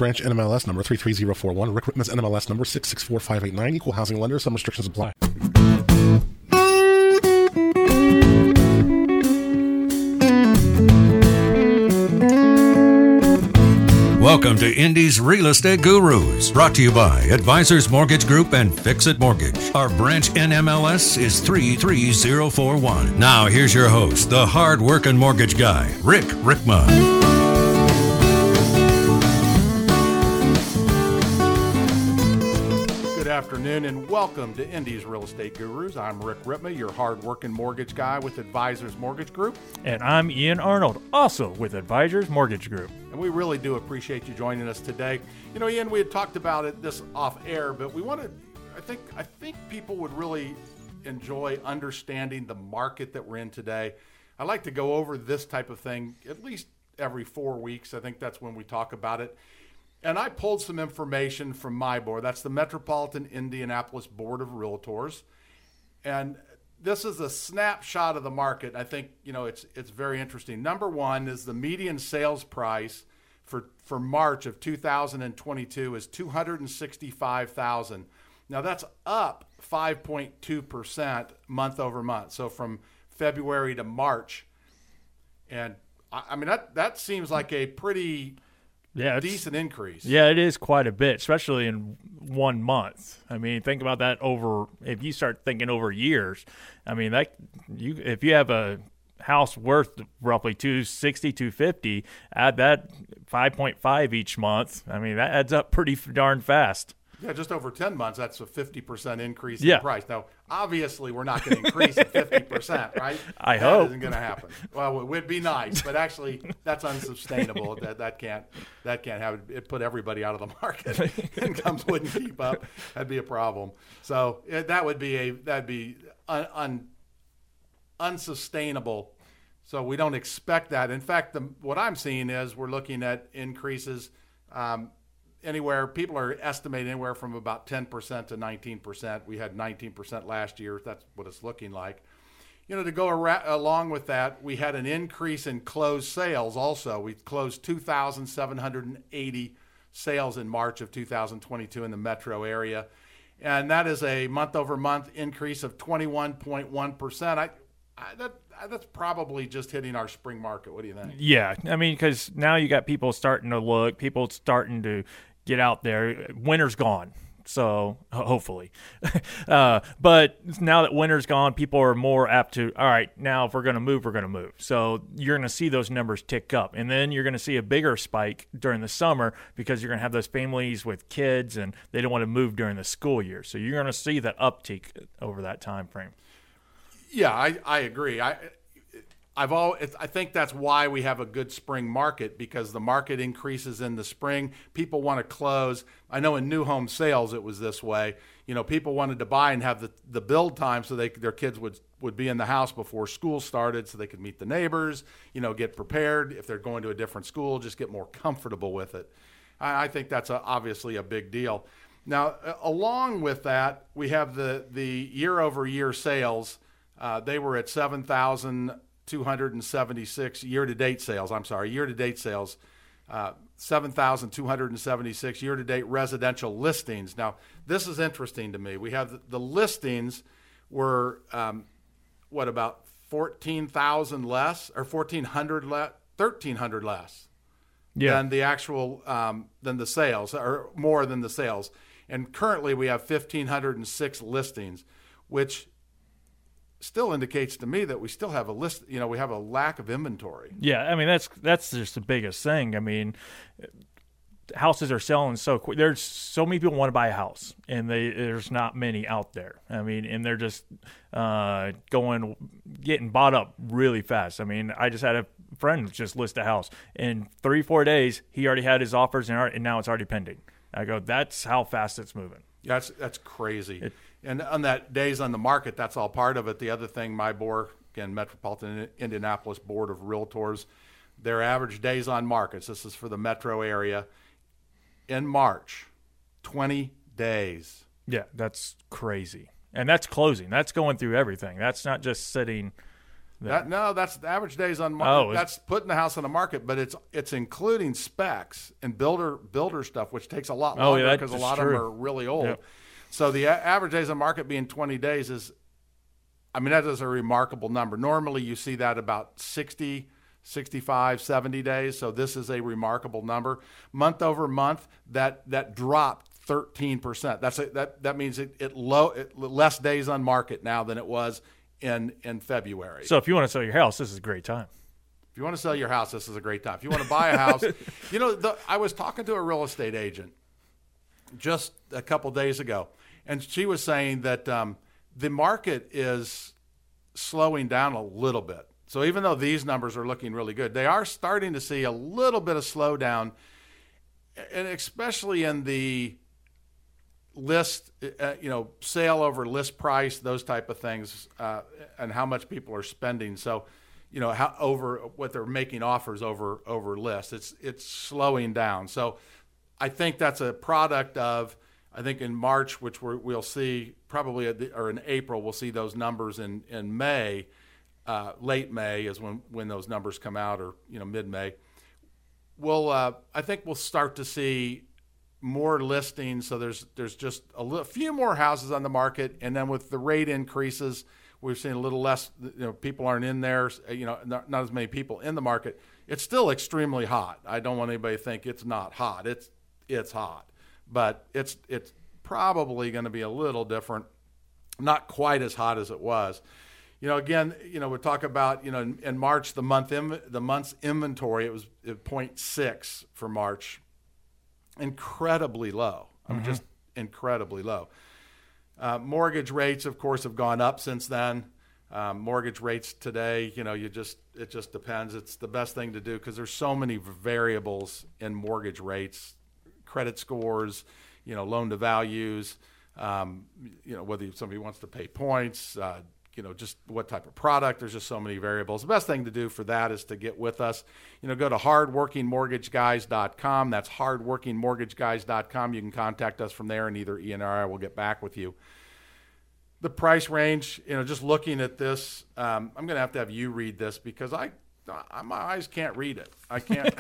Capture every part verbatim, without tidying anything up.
Branch N M L S number three three zero four one. Rick Rittman's N M L S number six six four five eight nine. Equal housing lender. Some restrictions apply. Welcome to Indy's Real Estate Gurus, brought to you by Advisors Mortgage Group and Fix-It Mortgage. Our branch N M L S is three three zero four one. Now here's your host, the hard-working mortgage guy, Rick Rittman. Good afternoon and welcome to Indy's Real Estate Gurus. I'm Rick Rittman, your hard-working mortgage guy with Advisors Mortgage Group. And I'm Ian Arnold, also with Advisors Mortgage Group. And we really do appreciate you joining us today. You know, Ian, we had talked about it this off air, but we wanted, I think, I think people would really enjoy understanding the market that we're in today. I like to go over this type of thing at least every four weeks. I think that's when we talk about it. And I pulled some information from my board. That's the Metropolitan Indianapolis Board of Realtors. And this is a snapshot of the market. I think, you know, it's it's very interesting. Number one is the median sales price for, for March of two thousand twenty-two is two hundred sixty-five thousand dollars. Now that's up five point two percent month over month. So from February to March. And I, I mean, that, that seems like a pretty yeah, decent increase. Yeah, it is quite a bit, especially in one month. I mean, think about that over, if you start thinking over years, I mean, that you if you have a house worth roughly two sixty, two fifty, add that five point five each month, I mean, that adds up pretty darn fast. Yeah, just over ten months, that's a fifty percent increase yeah. in price. Now, obviously, we're not going to increase at fifty percent, right? I that hope. That isn't going to happen. Well, it would be nice, but actually, that's unsustainable. that that can't that can't have it. It put everybody out of the market. Incomes wouldn't keep up. That'd be a problem. So it, that would be a that'd be un, un, unsustainable. So we don't expect that. In fact, the, what I'm seeing is we're looking at increases. Um, Anywhere, people are estimating anywhere from about ten percent to nineteen percent. We had nineteen percent last year. That's what it's looking like. You know, to go ar- along with that, we had an increase in closed sales also. We closed two thousand seven hundred eighty sales in March of two thousand twenty-two in the metro area. And that is a month-over-month increase of twenty-one point one percent. I, I, that, that's probably just hitting our spring market. What do you think? Yeah, I mean, because now you got people starting to look, people starting to get out there. Winter's gone, so hopefully. uh, but now that winter's gone, people are more apt to, all right, now if we're going to move, we're going to move. So you're going to see those numbers tick up. And then you're going to see a bigger spike during the summer because you're going to have those families with kids and they don't want to move during the school year. So you're going to see that uptick over that time frame. Yeah, I, I agree. I I've all I think that's why we have a good spring market, because the market increases in the spring. People want to close. I know in new home sales it was this way. You know, people wanted to buy and have the, the build time so they their kids would would be in the house before school started, so they could meet the neighbors. You know, get prepared if they're going to a different school, just get more comfortable with it. I, I think that's a, obviously a big deal. Now, uh, along with that, we have the the year over year sales. Uh, they were at seven thousand two hundred seventy-six year-to-date sales. I'm sorry, year-to-date sales, uh, seven thousand two hundred seventy-six year-to-date residential listings. Now, this is interesting to me. We have the, the listings were, um, what, about fourteen thousand less, or fourteen hundred less, thirteen hundred less yeah. than the actual, um, than the sales, or more than the sales. And currently we have one thousand five hundred six listings, which still indicates to me that we still have a list, you know, we have a lack of inventory. Yeah, I mean, that's that's just the biggest thing. I mean, houses are selling so quick. There's so many people want to buy a house, and they there's not many out there. I mean, and they're just uh, going, getting bought up really fast. I mean, I just had a friend just list a house. In three, four days, he already had his offers, and, and now it's already pending. I go, that's how fast it's moving. That's that's crazy. It, and on that days on the market, that's all part of it. The other thing, my board, again, Metropolitan Indianapolis Board of Realtors, their average days on markets, this is for the metro area, in March, twenty days. Yeah, that's crazy. And that's closing. That's going through everything. That's not just sitting That, no, that's the average days on market. Oh, that's putting the house on the market, but it's it's including specs and builder builder stuff, which takes a lot Oh, longer yeah, because a that's lot of true. them are really old. Yep. So the a- average days on market being twenty days is, I mean, that is a remarkable number. Normally you see that about sixty, sixty-five, seventy days. So this is a remarkable number. Month over month, that that dropped thirteen percent. That's a, that that means it, it low it, less days on market now than it was in in February. So if you want to sell your house, this is a great time. If you want to sell your house, this is a great time. If you want to buy a house, you know, the, I was talking to a real estate agent just a couple days ago, and she was saying that um, the market is slowing down a little bit. So even though these numbers are looking really good, they are starting to see a little bit of slowdown, and especially in the list, uh, you know, sale over list price, those type of things, uh, and how much people are spending. So, you know, how over what they're making offers over over list. It's it's slowing down. So, I think that's a product of, I think in March, which we're, we'll see probably, at the, or in April, we'll see those numbers. In in May, uh, late May is when when those numbers come out, or you know, mid May. We'll uh, I think we'll start to see more listings, so there's there's just a li- few more houses on the market, and then with the rate increases, we've seen a little less. You know, people aren't in there. You know, not, not as many people in the market. It's still extremely hot. I don't want anybody to think it's not hot. It's it's hot, but it's it's probably going to be a little different. Not quite as hot as it was. You know, again, you know, we talk about, you know, in, in March the month in, the month's inventory, it was at zero point six for March. Incredibly low. I mean, mm-hmm. just incredibly low. Uh, mortgage rates, of course, have gone up since then. Um, mortgage rates today, you know, you just it just depends. It's the best thing to do because there's so many variables in mortgage rates, credit scores, you know, loan to values, um, you know, whether somebody wants to pay points, uh, you know, just what type of product. There's just so many variables. The best thing to do for that is to get with us. You know, go to hard working mortgage guys dot com. That's hard working mortgage guys dot com. You can contact us from there, and either Ian or I will get back with you. The price range, you know, just looking at this, um, I'm going to have to have you read this because I, I my eyes can't read it. I can't.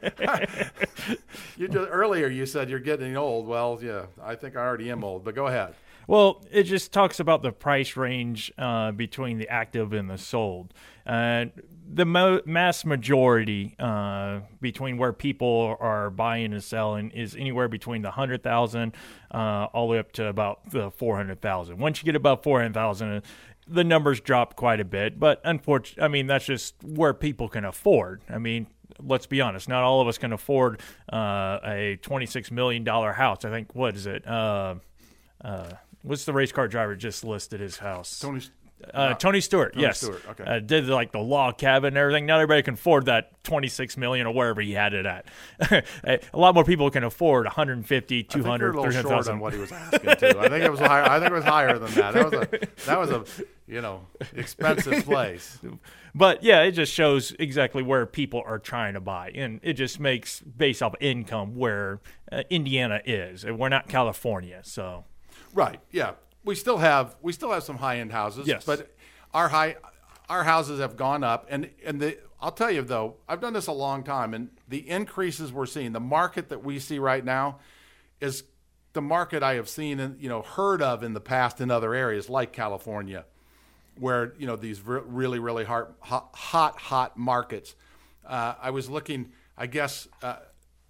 you just, earlier you said you're getting old. Well, yeah, I think I already am old, but go ahead. Well, it just talks about the price range uh, between the active and the sold. Uh, the mo- mass majority uh, between where people are buying and selling is anywhere between the one hundred thousand dollars uh, all the way up to about the four hundred thousand dollars. Once you get above four hundred thousand dollars, the numbers drop quite a bit. But unfortunately, I mean, that's just where people can afford. I mean, let's be honest, not all of us can afford uh, a twenty-six million dollars house. I think, what is it? Uh, uh, what's the race car driver just listed his house? Tony Uh, Tony Stewart, Tony yes. Stewart, okay. Uh, did like the log cabin and everything. Not everybody can afford that twenty-six million dollars or wherever he had it at. A lot more people can afford one hundred fifty, two hundred, I think you're a little three hundred short thousand. on what he was asking too. I think it was higher. I think it was higher than that. That was a that was a you know expensive place. But yeah, it just shows exactly where people are trying to buy, and it just makes based off income where uh, Indiana is, and we're not California, so. Right. Yeah. We still have we still have some high end houses. Yes. But our high our houses have gone up, and and the I'll tell you though, I've done this a long time, and the increases we're seeing, the market that we see right now, is the market I have seen and you know heard of in the past in other areas like California, where you know these re- really really hard, hot hot hot markets. Uh, I was looking, I guess, uh,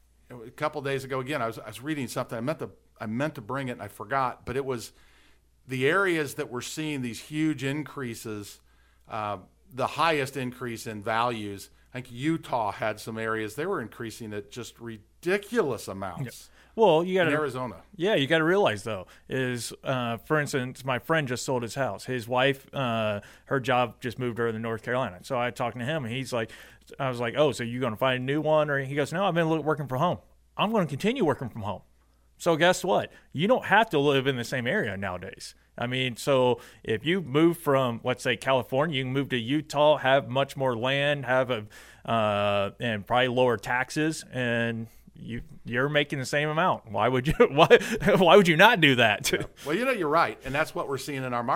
a couple days ago. Again, I was I was reading something. I meant to I meant to bring it, and I forgot, but it was. The areas that we're seeing these huge increases, uh, the highest increase in values, I think Utah had some areas, they were increasing at just ridiculous amounts. Yeah. Well, you got to Arizona. Yeah, you got to realize though is, uh, for instance, my friend just sold his house. His wife, uh, her job just moved her to North Carolina. So I talked to him, and he's like, I was like, oh, so you going to find a new one? Or he goes, no, I've been working from home. I'm going to continue working from home. So guess what? You don't have to live in the same area nowadays. I mean, so if you move from, let's say, California, you can move to Utah, have much more land, have a, uh, and probably lower taxes, and you you're making the same amount. Why would you? Why why would you not do that? Yeah. Well, you know, you're right, and that's what we're seeing in our market.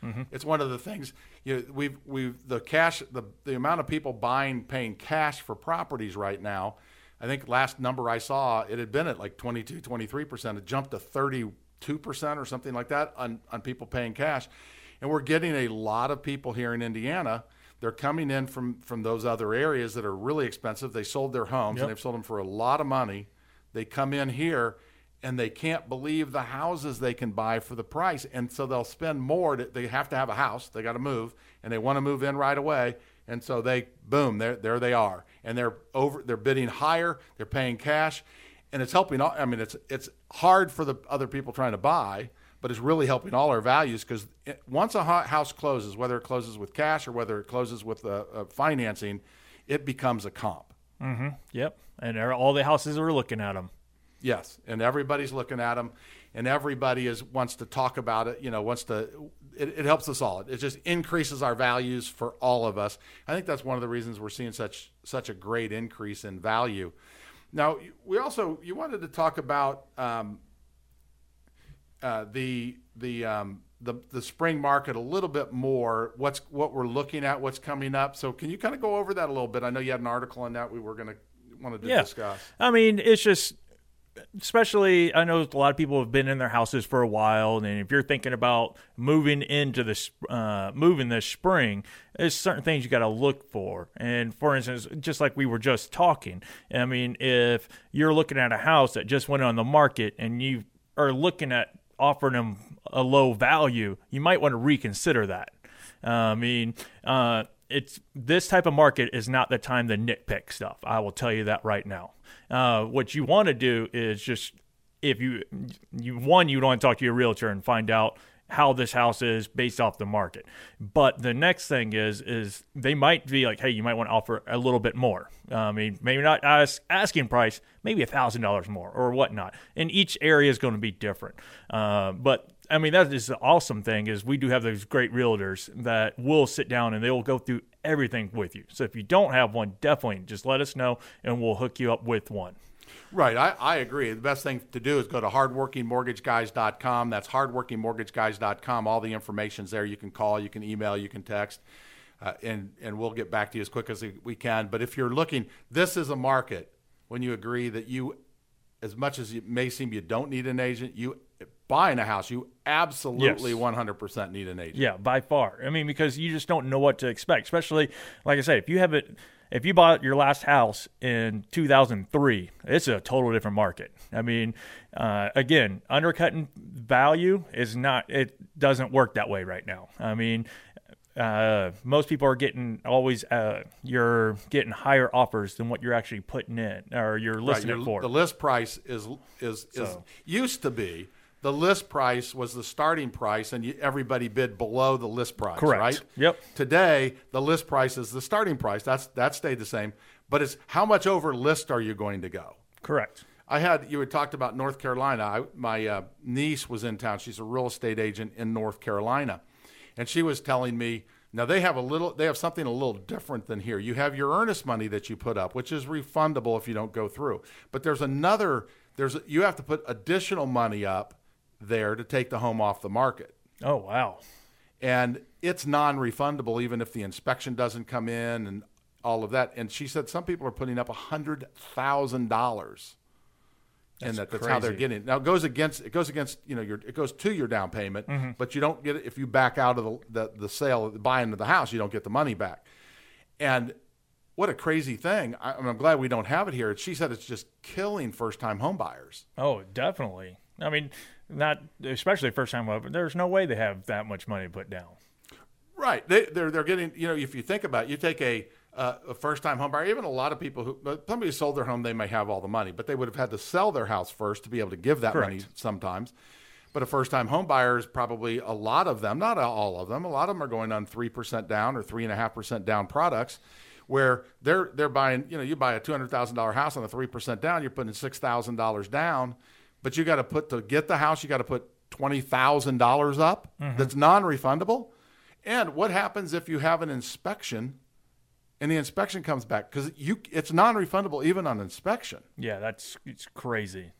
Mm-hmm. It's one of the things, you know, we've, we've, the cash, the, the amount of people buying, paying cash for properties right now, I think last number I saw, it had been at like twenty-two, twenty-three percent. It jumped to thirty-two percent or something like that on, on people paying cash. And we're getting a lot of people here in Indiana. They're coming in from, from those other areas that are really expensive. They sold their homes, yep. and they've sold them for a lot of money. They come in here, and they can't believe the houses they can buy for the price. And so they'll spend more. To, they have to have a house. They got to move, and they want to move in right away. And so they, boom, there, there they are. And they're over. They're bidding higher. They're paying cash, and it's helping. All, I mean, it's it's hard for the other people trying to buy, but it's really helping all our values, because once a house closes, whether it closes with cash or whether it closes with uh, uh, financing, it becomes a comp. Mm-hmm. Yep. And all the houses are looking at them. Yes, and everybody's looking at them, and everybody is wants to talk about it. You know, wants to. It, it helps us all. It just increases our values for all of us. I think that's one of the reasons we're seeing such such a great increase in value. Now, we also you wanted to talk about. Um, Uh, the the um, the the spring market a little bit more. What's what we're looking at, what's coming up. So can you kind of go over that a little bit? I know you had an article on that we were going to wanted to yeah. discuss. I mean, it's just, especially I know a lot of people have been in their houses for a while, and if you're thinking about moving into this uh, moving this spring, there's certain things you got to look for. And for instance, just like we were just talking, I mean, if you're looking at a house that just went on the market and you are looking at offering them a low value, you might want to reconsider that. Uh, I mean, uh, it's this type of market is not the time to nitpick stuff. I will tell you that right now. Uh, what you want to do is just, if you, you one, you want to talk to your realtor and find out how this house is based off the market. But the next thing is, is they might be like, hey, you might want to offer a little bit more. Uh, I mean, maybe not ask, asking price, maybe a thousand dollars more or whatnot. And each area is going to be different. Uh, but I mean, that is the awesome thing is we do have those great realtors that will sit down and they will go through everything with you. So if you don't have one, definitely just let us know and we'll hook you up with one. Right. I, I agree. The best thing to do is go to hardworking mortgage guys dot com. That's hardworking mortgage guys dot com. All the information's there. You can call, you can email, you can text, uh, and, and we'll get back to you as quick as we can. But if you're looking, this is a market when you agree that you, as much as it may seem you don't need an agent, you buying a house, you absolutely yes. one hundred percent need an agent. Yeah, by far. I mean, because you just don't know what to expect, especially, like I said, if you have it, if you bought your last house in two thousand three, it's a total different market. I mean, uh, again, undercutting value is not, it doesn't work that way right now. I mean, uh, most people are getting always, uh, you're getting higher offers than what you're actually putting in or you're listing right, it for. The list price is, is, so. is used to be, the list price was the starting price, and you, everybody bid below the list price, Correct. right? Yep. Today, the list price is the starting price. That's that stayed the same, but it's how much over list are you going to go? Correct. I had you had talked about North Carolina. I, my uh, niece was in town. She's a real estate agent in North Carolina, and she was telling me now they have a little, they have something a little different than here. You have your earnest money that you put up, which is refundable if you don't go through. But there's another. There's you have to put additional money up there to take the home off the market. Oh, wow. And it's non-refundable even if the inspection doesn't come in and all of that. And she said some people are putting up one hundred thousand dollars. And that, that's how they're getting it. Now it goes against it goes against, you know, your it goes to your down payment, mm-hmm. but you don't get it if you back out of the the, the sale, the buying of the house, you don't get the money back. And what a crazy thing. I, I'm glad we don't have it here. She said it's just killing first-time home buyers. Oh, definitely. I mean, not especially first time over. There's no way they have that much money put down. Right. They, they're they're getting. You know, if you think about it, you take a uh, a first time home buyer. Even a lot of people who somebody who sold their home, they may have all the money, but they would have had to sell their house first to be able to give that Correct. money sometimes. But a first time home buyer is probably a lot of them, not all of them. A lot of them are going on three percent down or three and a half percent down products, where they're they're buying. You know, you buy a two hundred thousand dollar house on a three percent down, you're putting six thousand dollars down. But you got to put to get the house, you got to put twenty thousand dollars up. Mm-hmm. That's non-refundable. And what happens if you have an inspection and the inspection comes back? Because you, it's non-refundable even on inspection. Yeah, that's it's crazy. Yeah. So,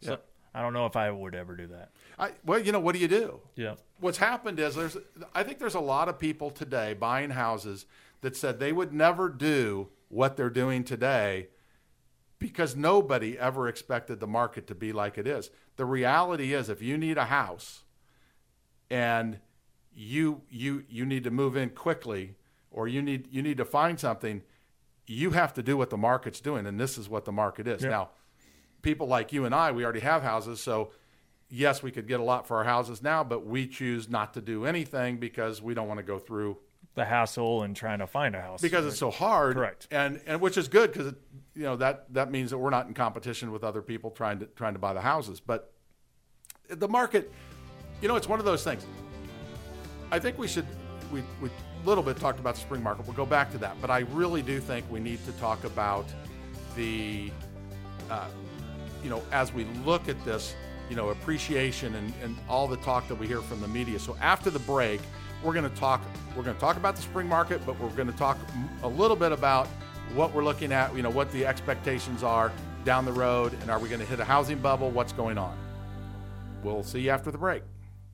I don't know if I would ever do that. I, well, you know, what do you do? Yeah. What's happened is there's, I think there's a lot of people today buying houses that said they would never do what they're doing today because nobody ever expected the market to be like it is. The reality is, if you need a house and you you you need to move in quickly, or you need you need to find something, you have to do what the market's doing, and this is what the market is. Yeah. Now, people like you and I, we already have houses, so yes, we could get a lot for our houses now, but we choose not to do anything because we don't want to go through The hassle and trying to find a house. because it's so hard. Correct. And and which is good because you know that that means that we're not in competition with other people trying to trying to buy the houses. But the market, you know, it's one of those things. I think we should we we a little bit talked about the spring market. We'll go back to that, but I really do think we need to talk about the uh, you know, as we look at this, you know, appreciation and, and all the talk that we hear from the media. So after the break, we're going to talk we're going to talk about the spring market, but we're going to talk a little bit about what we're looking at, you know, what the expectations are down the road, and are we going to hit a housing bubble? What's going on? We'll see you after the break.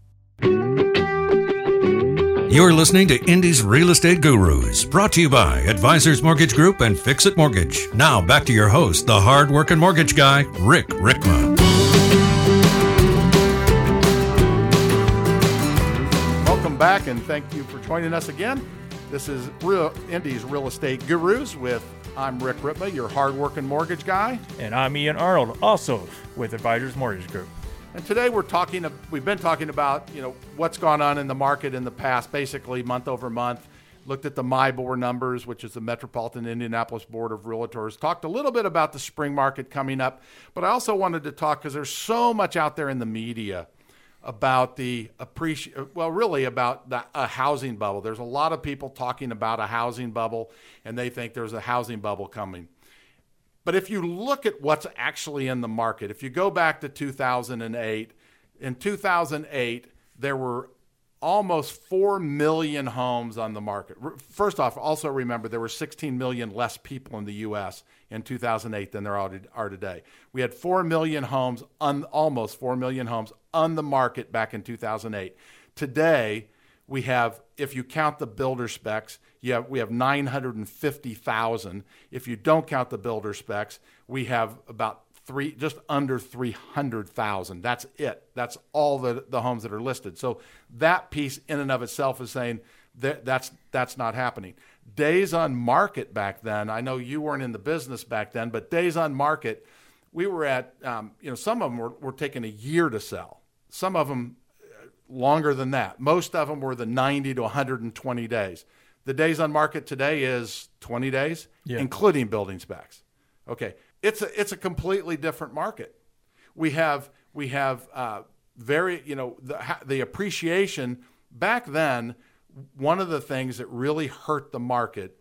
You're listening to Indy's Real Estate Gurus, brought to you by Advisors Mortgage Group and Fix It Mortgage. Now back to your host, the hard-working mortgage guy, Rick Rickma. Welcome back, and thank you for joining us again. This is Real Indy's Real Estate Gurus with I'm Rick Rickma, your hard-working mortgage guy. And I'm Ian Arnold, also with Advisors Mortgage Group. And today we're talking, we've been talking about, you know, what's gone on in the market in the past, basically month over month. Looked at the MIBOR numbers, which is the Metropolitan Indianapolis Board of Realtors. Talked a little bit about the spring market coming up. But I also wanted to talk, because there's so much out there in the media about the appreci- well, really about the, a housing bubble. There's a lot of people talking about a housing bubble, and they think there's a housing bubble coming. But if you look at what's actually in the market, if you go back to two thousand eight, in two thousand eight, there were almost four million homes on the market. First off, also remember there were sixteen million less people in the U S in two thousand eight than there are today. We had four million homes, on, almost four million homes on the market back in two thousand eight. Today, we have, if you count the builder specs, you have, we have nine hundred fifty thousand. If you don't count the builder specs, we have about three, just under three hundred thousand. That's it. That's all the, the homes that are listed. So that piece in and of itself is saying that that's, that's not happening. Days on market back then, I know you weren't in the business back then, but days on market, we were at, um, you know, some of them were, were taking a year to sell. Some of them longer than that. Most of them were the ninety to one hundred twenty days. The days on market today is twenty days, Yeah. including building specs. Okay, it's a it's a completely different market. We have we have uh, very you know the the appreciation back then. One of the things that really hurt the market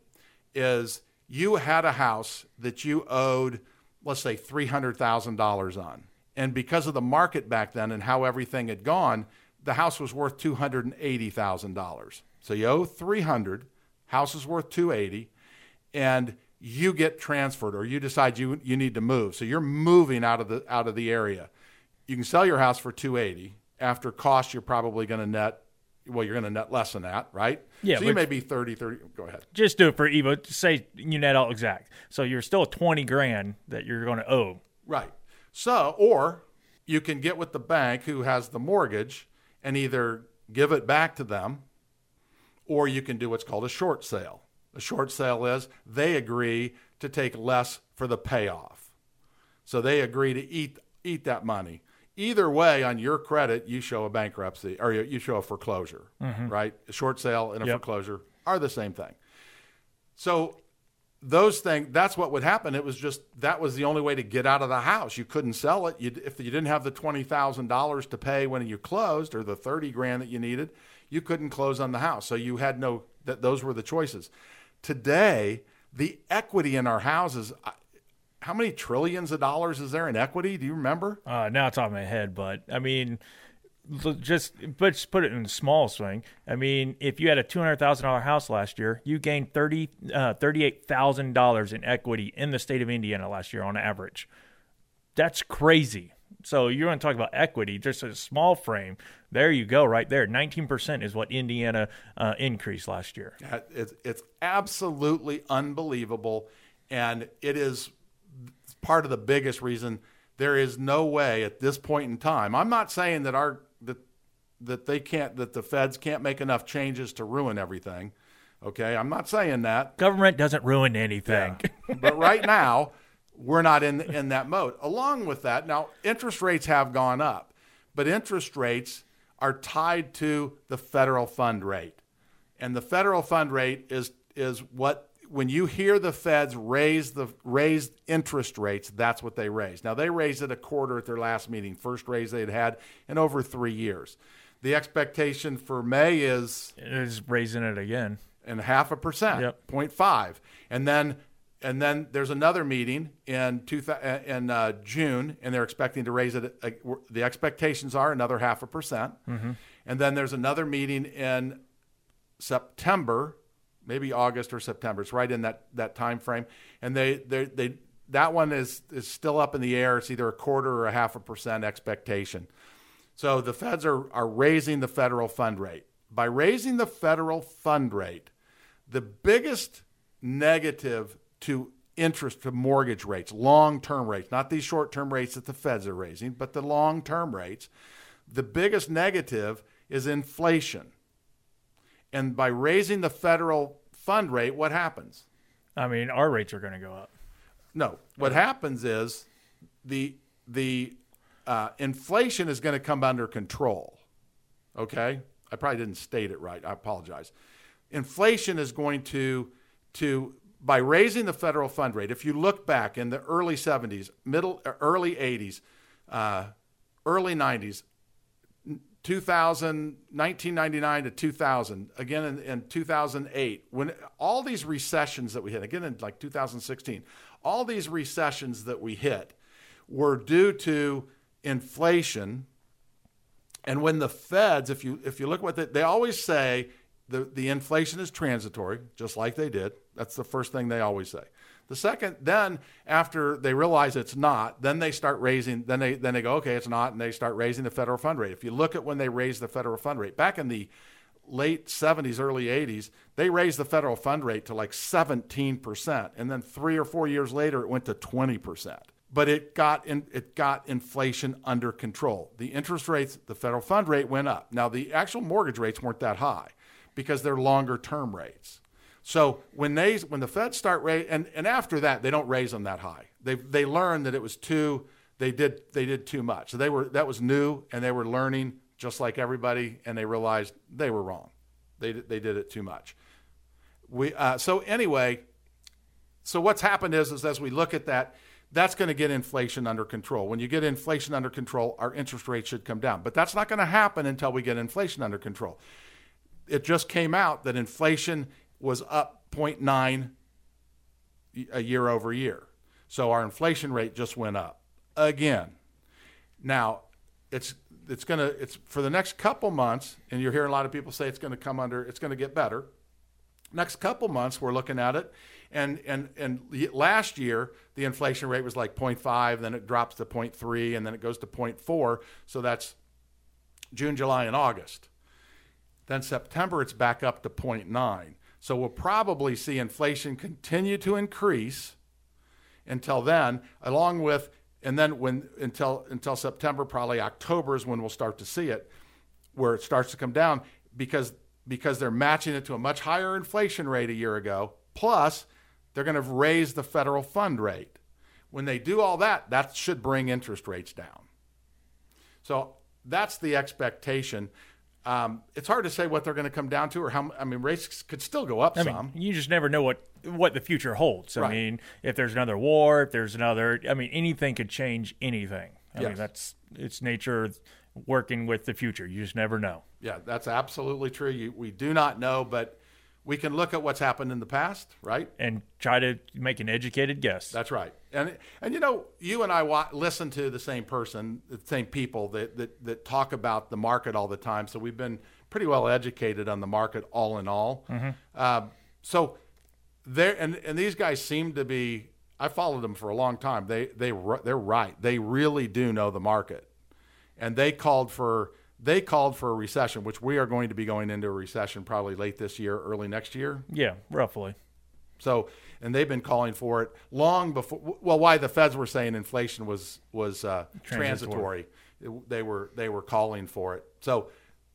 is you had a house that you owed, let's say, three hundred thousand dollars on, and because of the market back then and how everything had gone, the house was worth two hundred eighty thousand dollars. So you owe three hundred thousand dollars, house is worth two hundred eighty thousand dollars, and you get transferred, or you decide you you need to move. So you're moving out of the out of the area. You can sell your house for two hundred eighty thousand dollars. After cost, you're probably going to net, well, you're going to net less than that, right? Yeah, So you but- may be thirty, thirty, go ahead. Just do it for Evo. Say you net out exact. So you're still twenty grand that you're going to owe. Right. So, or you can get with the bank who has the mortgage and either give it back to them, or you can do what's called a short sale. A short sale is they agree to take less for the payoff. So they agree to eat eat that money. Either way, on your credit, you show a bankruptcy, or you you show a foreclosure, right? A short sale and a Yep. foreclosure are the same thing. So those things, that's what would happen. It was just, that was the only way to get out of the house. You couldn't sell it. You, if you didn't have the twenty thousand dollars to pay when you closed, or the thirty grand that you needed, you couldn't close on the house. So you had no, that those were the choices. Today, the equity in our houses, I- how many trillions of dollars is there in equity? Do you remember? Uh, now it's off my head, but I mean, l- just but just put it in a small swing. I mean, if you had a two hundred thousand dollar house last year, you gained thirty uh, thirty eight thousand dollars in equity in the state of Indiana last year on average. That's crazy. So you want to talk about equity, just a small frame. There you go, right there. nineteen percent is what Indiana uh, increased last year. It's, it's absolutely unbelievable, and it is part of the biggest reason there is no way at this point in time. I'm not saying that our that that they can't that the feds can't make enough changes to ruin everything. Okay, I'm not saying that. Government doesn't ruin anything. Yeah. But right now, we're not in in that mode. Along with that, now interest rates have gone up, but interest rates are tied to the federal fund rate. And the federal fund rate is is what, when you hear the feds raise the raise interest rates, that's what they raise. Now, they raised it a quarter at their last meeting, first raise they'd had in over three years. The expectation for May is is raising it again. And half a percent, Yep. zero point five. And then and then there's another meeting in two, in uh, June, and they're expecting to raise it. Uh, the expectations are another half a percent. Mm-hmm. And then there's another meeting in September, maybe August or September. It's right in that, that time frame. And they they they that one is is still up in the air. It's either a quarter or a half a percent expectation. So the feds are are raising the federal fund rate. By raising the federal fund rate, the biggest negative to interest to mortgage rates, long-term rates, not these short-term rates that the feds are raising, but the long-term rates, the biggest negative is inflation. And by raising the federal fund rate, what happens? I mean, our rates are going to go up. No, what happens is the the uh, inflation is going to come under control. Okay, I probably didn't state it right. I apologize. Inflation is going to to by raising the federal fund rate. If you look back in the early seventies, middle, early eighties, uh, early nineties, two thousand, nineteen ninety-nine to two thousand, again in, in two thousand eight, when all these recessions that we hit, again in like two thousand sixteen, all these recessions that we hit were due to inflation. And when the feds, if you if you look what they, they always say, the, the inflation is transitory, just like they did. That's the first thing they always say. The second, then after they realize it's not, then they start raising, then they then they go, okay, it's not, and they start raising the federal fund rate. If you look at when they raised the federal fund rate, back in the late seventies, early eighties, they raised the federal fund rate to like seventeen percent. And then three or four years later, it went to twenty percent. But it got in, it got inflation under control. The interest rates, the federal fund rate went up. Now, the actual mortgage rates weren't that high because they're longer term rates. So when they when the Feds start raise, and, and after that they don't raise them that high. They they learned that it was too they did they did too much. So they were that was new, and they were learning just like everybody, and they realized they were wrong. They they did it too much. We uh, so anyway, so what's happened is is as we look at that, that's going to get inflation under control. When you get inflation under control, our interest rates should come down. But that's not going to happen until we get inflation under control. It just came out that inflation was up zero point nine a year over year. So our inflation rate just went up again. Now, it's it's going to it's for the next couple months, and you're hearing a lot of people say it's going to come under it's going to get better. Next couple months we're looking at it, and and and last year the inflation rate was like zero point five, then it drops to zero point three, and then it goes to zero point four. So that's June, July, and August. Then September it's back up to zero point nine. So we'll probably see inflation continue to increase until then, along with, and then when until until September, probably October is when we'll start to see it, where it starts to come down because because they're matching it to a much higher inflation rate a year ago. Plus, they're going to raise the federal fund rate. When they do all that, that should bring interest rates down. So that's the expectation. Um, it's hard to say what they're going to come down to, or how. I mean, rates could still go up I some. mean, you just never know what what the future holds. I Right. mean, if there's another war, if there's another, I mean, anything could change anything. I Yes. mean, that's it's nature working with the future. You just never know. Yeah, that's absolutely true. You, we do not know, but we can look at what's happened in the past, right? And try to make an educated guess. That's right. And and you know, you and I wa- listen to the same person, the same people that, that that talk about the market all the time. So we've been pretty well educated on the market all in all. Mm-hmm. Uh, so there, and and these guys seem to be I followed them for a long time. They they they're right. They really do know the market, and they called for they called for a recession, which we are going to be going into a recession probably late this year, early next year. Yeah, roughly. So, and they've been calling for it long before. Well, why the Feds were saying inflation was was uh, transitory. transitory. They were they were calling for it. So,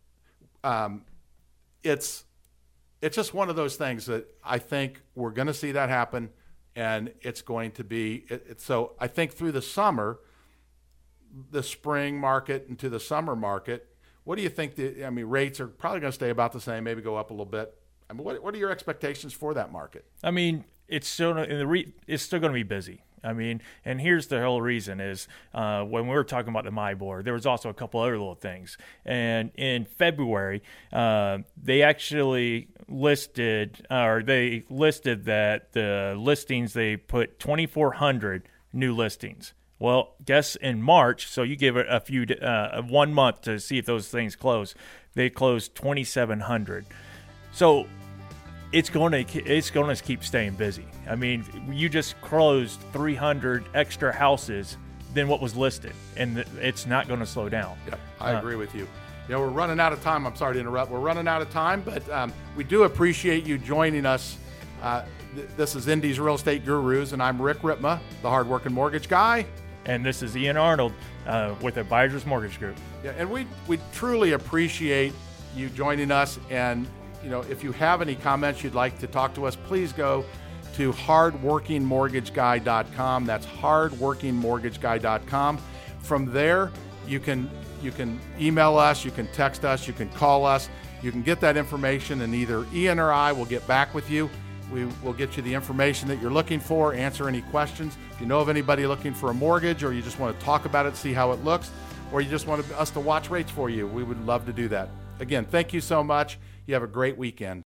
um, it's it's just one of those things that I think we're going to see that happen. And it's going to be it, it, so I think through the summer, the spring market into the summer market, what do you think? The, I mean, rates are probably going to stay about the same, maybe go up a little bit. I mean, what what are your expectations for that market? I mean, it's still in the re, it's still going to be busy. I mean, and here's the whole reason is uh, when we were talking about the MIBOR, there was also a couple other little things. And in February, uh, they actually listed, or they listed that the listings, they put twenty-four hundred new listings. Well, guess in March, so you give it a few, uh, one month to see if those things close. They closed twenty-seven hundred. So it's going to it's going to keep staying busy. I mean, you just closed three hundred extra houses than what was listed, and it's not going to slow down. Yeah, I uh, agree with you. You know, we're running out of time. I'm sorry to interrupt. We're running out of time, but um, we do appreciate you joining us. Uh, th- this is Indy's Real Estate Gurus, and I'm Rick Ripma, the hardworking mortgage guy. And this is Ian Arnold uh, with Advisors Mortgage Group. Yeah, and we we truly appreciate you joining us. And you know, if you have any comments you'd like to talk to us, please go to hard working mortgage guy dot com. That's hard working mortgage guy dot com. From there, you can you can email us, you can text us, you can call us. You can get that information, and either Ian or I will get back with you. We will get you the information that you're looking for, answer any questions. If you know of anybody looking for a mortgage, or you just want to talk about it, see how it looks, or you just want us to watch rates for you, we would love to do that. Again, thank you so much. You have a great weekend.